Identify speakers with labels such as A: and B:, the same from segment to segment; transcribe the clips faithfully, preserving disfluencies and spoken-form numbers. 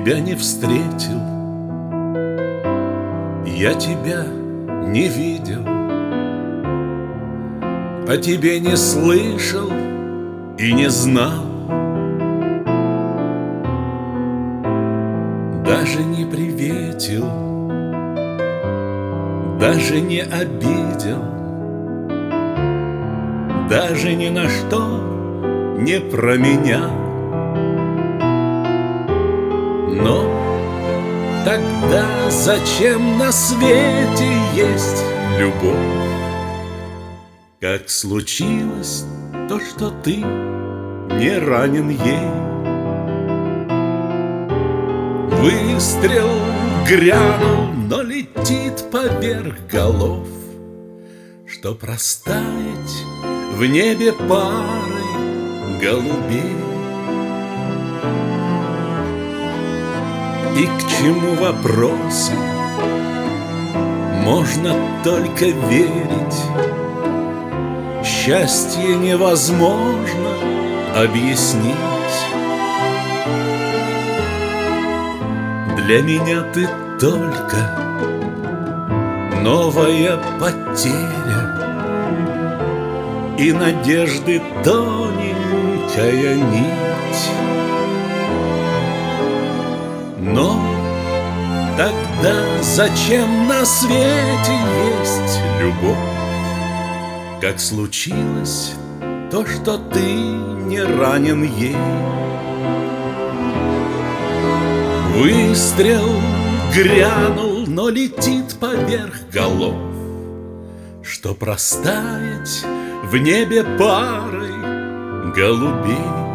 A: тебя не встретил, я тебя не видел, о тебе не слышал и не знал, даже не приветил, даже не обидел, даже ни на что не променял. Но тогда зачем на свете есть любовь? Как случилось то, что ты не ранен ей? Выстрел грянул, но летит поверх голов, чтоб растаять в небе парой голубей. И к чему вопросы? Можно только верить. Счастье невозможно объяснить. Для меня ты только новая потеря и надежды тоненькая нить. Но тогда зачем на свете есть любовь? Как случилось то, что ты не ранен ей? Выстрел грянул, но летит поверх голов, чтоб растаять в небе парой голубей.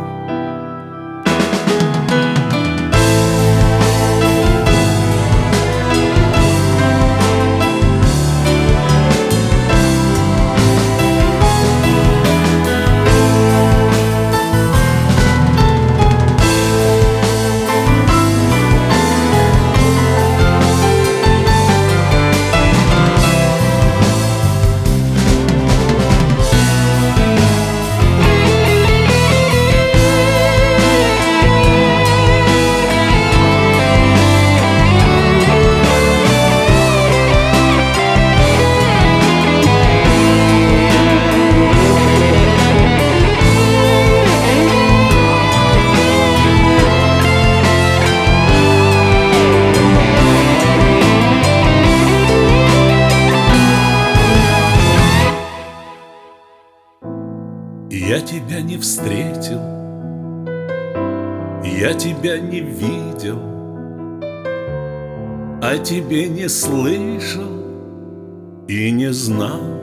A: Я тебя не встретил, я тебя не видел, о тебе не слышал и не знал,